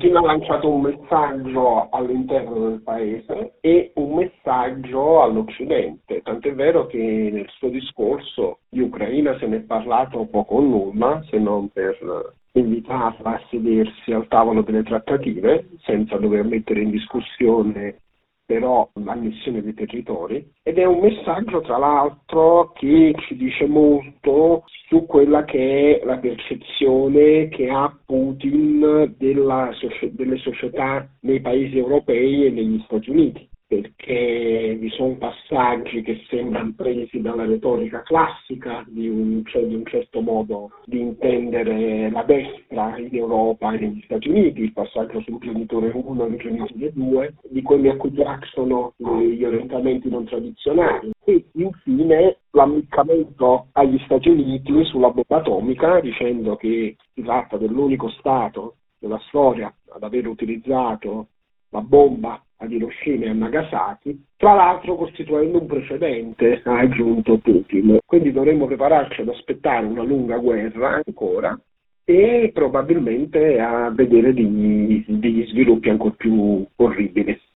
Putin ha lanciato un messaggio all'interno del paese e un messaggio all'Occidente, tant'è vero che nel suo discorso di Ucraina se ne è parlato poco o nulla, se non per invitarla a sedersi al tavolo delle trattative, senza dover mettere in discussione però l'annessione dei territori, ed è un messaggio tra l'altro che ci dice molto su quella che è la percezione che ha Putin delle società nei paesi europei e negli Stati Uniti, perché vi sono passaggi che sembrano presi dalla retorica classica cioè di un certo modo di intendere la destra in Europa e negli Stati Uniti, il passaggio sul genitore 1 e il genitore 2, di quelli a cui piacciono gli orientamenti non tradizionali, e infine l'ammiccamento agli Stati Uniti sulla bomba atomica, dicendo che si tratta dell'unico Stato della storia ad aver utilizzato la bomba ad Hiroshima e a Nagasaki, tra l'altro costituendo un precedente, ha aggiunto Putin. Quindi dovremmo prepararci ad aspettare una lunga guerra ancora e probabilmente a vedere degli sviluppi ancora più orribili.